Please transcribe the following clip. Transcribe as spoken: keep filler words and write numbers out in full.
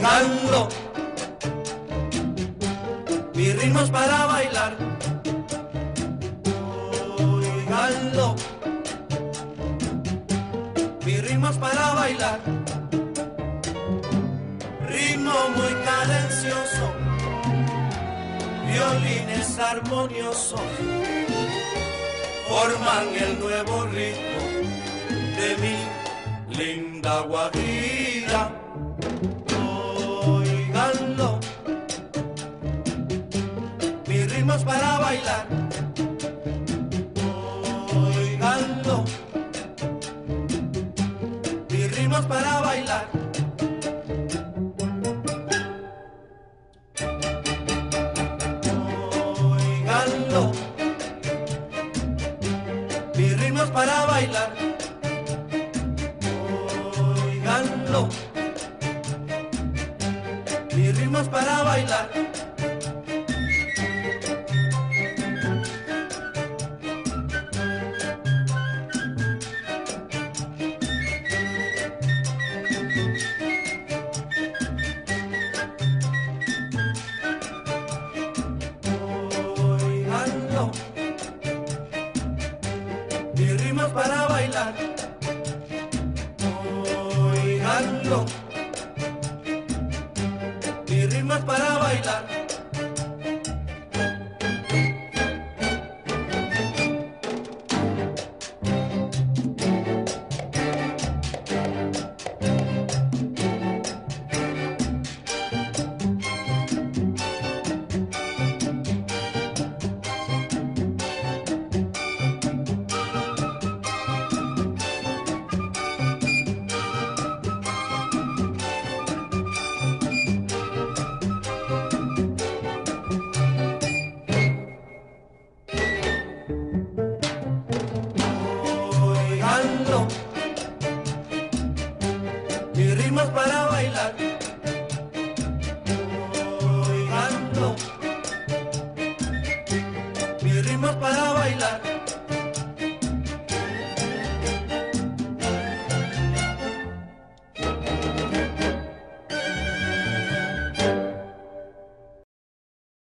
Oiganlo, mi ritmo es para bailar. Oiganlo, mi ritmo es para bailar. Ritmo muy cadencioso, violines armoniosos forman el nuevo ritmo de mi linda Guajira. Oiganlo, mi ritmo es para bailar. Oiganlo, mi ritmo es para bailar. Oiganlo, mi ritmo es para bailar. Oiganlo, mi ritmo es para bailar. Oiganlo, mi ritmo es para bailar. Oiganlo, mi ritmo es para bailar.